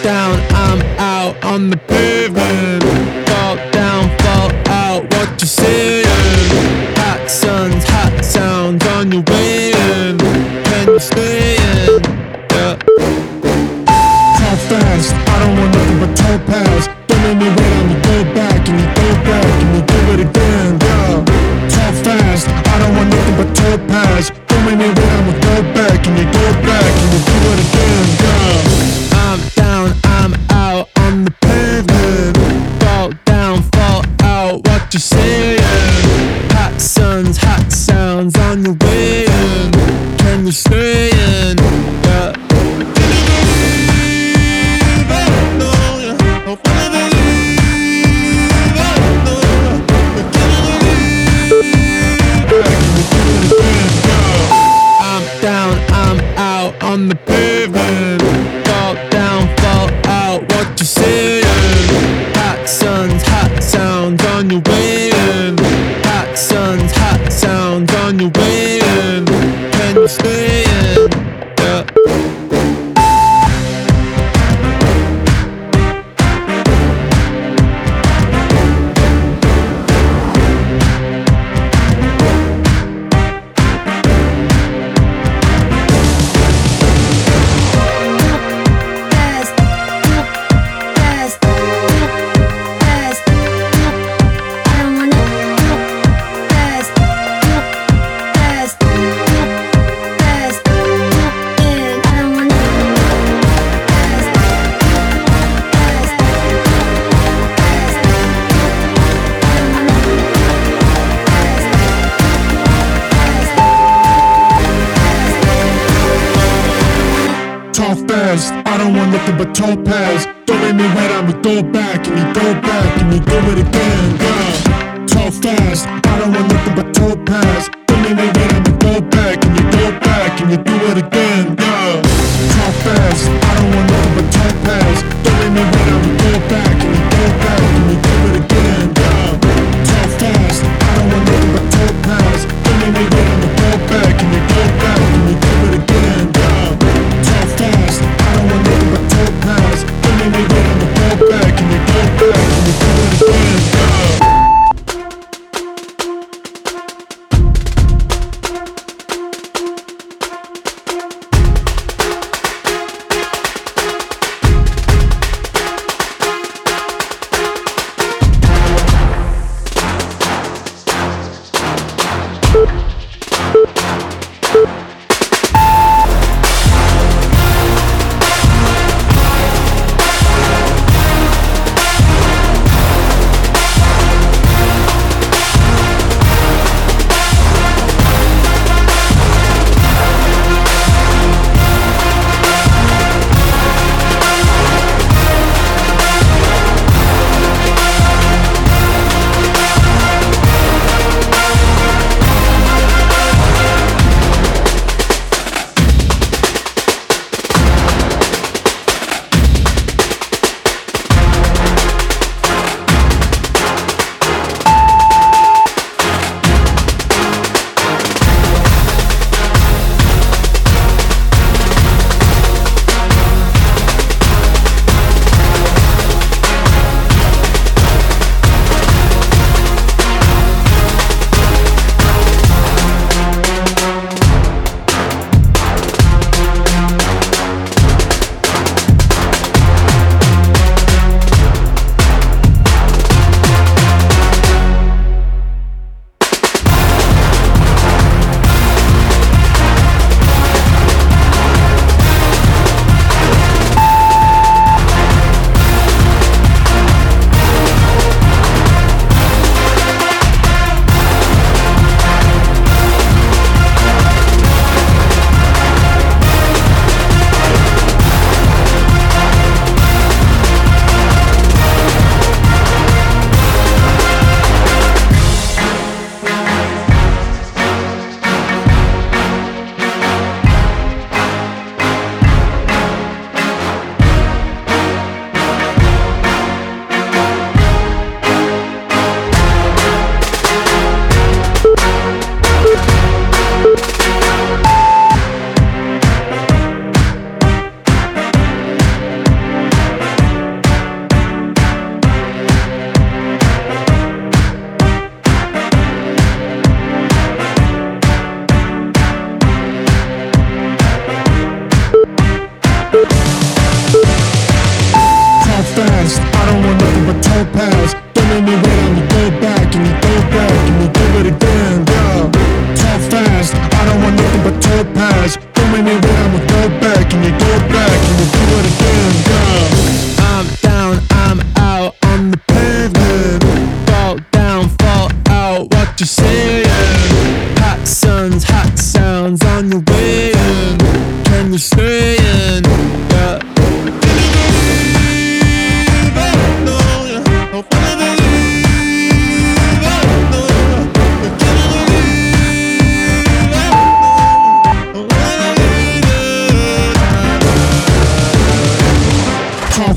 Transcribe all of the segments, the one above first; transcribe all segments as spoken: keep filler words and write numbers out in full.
down, I'm out on the pavement. Fall down, fall out, what you saying? Hot suns, hot sounds on your way in. Can you stay in? Yeah. Talk fast, I don't want nothing but topaz. Don't make me wait, I'ma go back and you go back and you do it again, yeah. Talk fast, I don't want nothing but topaz. Don't make me wait, I'ma go back and you go back and you do it again, yeah. I'm down, I'm out on the pavement. Fall down, fall out, what you saying? Hot suns, hot sounds on your way in. Can you stay in? Yeah. I'm down, I'm out on the pavement. Fall down, fall out, what you saying? Hot suns, hot sounds on your way in. Hot suns, hot sounds on your way in. Can you stay in? Yeah. Talk fast, I don't want nothing but topaz. Don't make me wait, I'ma go back and you go back and you do it again, yeah. Talk fast, I don't want nothing but topaz. Don't make me wait, I'ma go back and you go back and you do it again, yeah. Talk fast, I don't want nothing but topaz. Don't make me wait, I'ma go back and you go back and you do it again, yeah. Talk fast, I don't want nothing but topaz. Don't make me wait, I'ma go back and you go back and you do it again, yeah. Talk fast, I don't want nothing but topaz. Don't make me wait, I'ma go back and you go back and you do it again, yeah.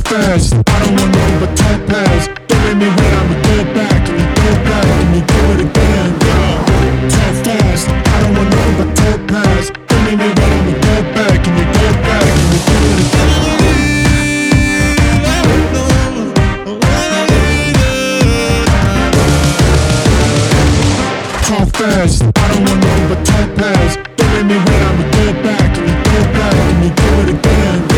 fast, I don't want nothing but topaz. Don't make me wait, I'ma go back. Can you go back? Can you do it again? Go. Talk fast, I don't want nothing but topaz. Don't make me wait, I'ma go back. Can you go back? Can you do it again? Talk fast, I don't want nothing but topaz. Don't make me wait, I'ma go back. Can you go back? Can you do it again?